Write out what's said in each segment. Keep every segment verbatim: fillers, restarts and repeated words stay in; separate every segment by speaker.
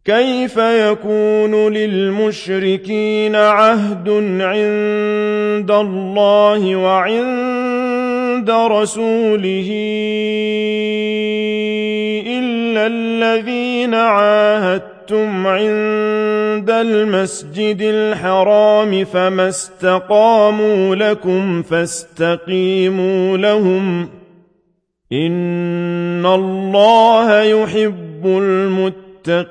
Speaker 1: كيف يكون للمشركين عهد عند الله وعند رسوله إلا الذين عاهدتم عند المسجد الحرام فما استقاموا لكم فاستقيموا لهم إن الله يحب المتقين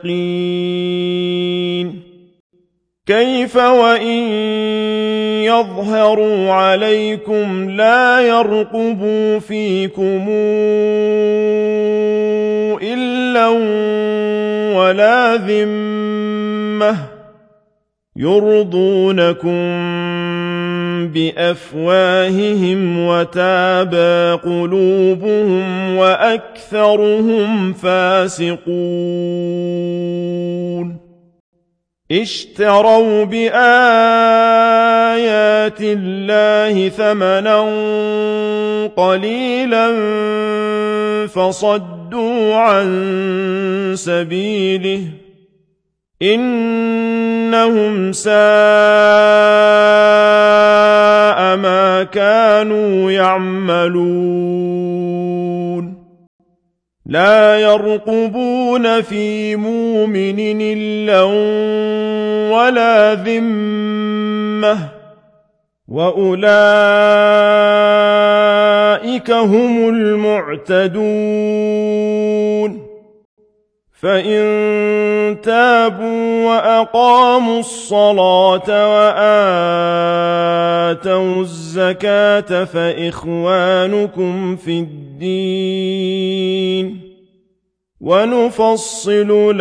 Speaker 1: المتقين كيف وإن يظهروا عليكم لا يرقبوا فيكم إلا ولا ذمة يرضونكم بأفواههم وتابى قلوبهم وأكثرهم فاسقون اشتروا بآيات الله ثمنا قليلا فصدوا عن سبيله إنهم ساء ما كانوا يعملون لا يرقبون في مؤمن إلا ولا ذمة وأولئك هم المعتدون فإن تابوا وأقاموا الصلاة وآتوا الزكاة فإخوانكم في الدين ونفصل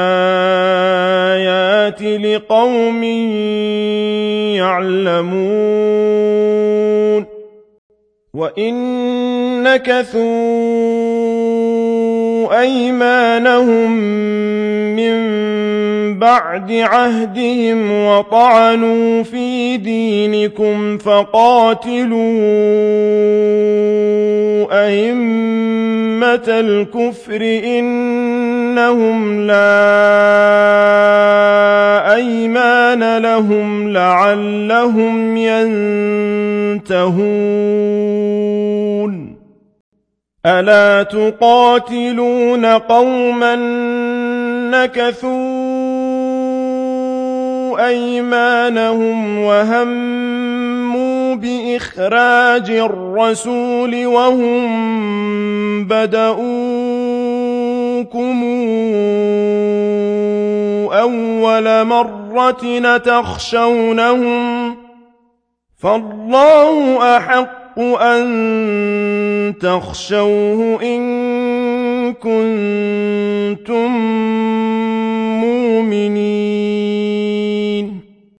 Speaker 1: الآيات لقوم يعلمون وإن نكثوا أيمانهم من بعد عهدهم وطعنوا في دينكم فقاتلوا أئمة الكفر إنهم لا أيمان لهم لعلهم ينتهون ألا تقاتلون قوما نكثوا أيمانهم وهموا بإخراج الرسول وهم بدؤوكم أول مرة تخشونهم فالله أحق أن تخشوه إن كنتم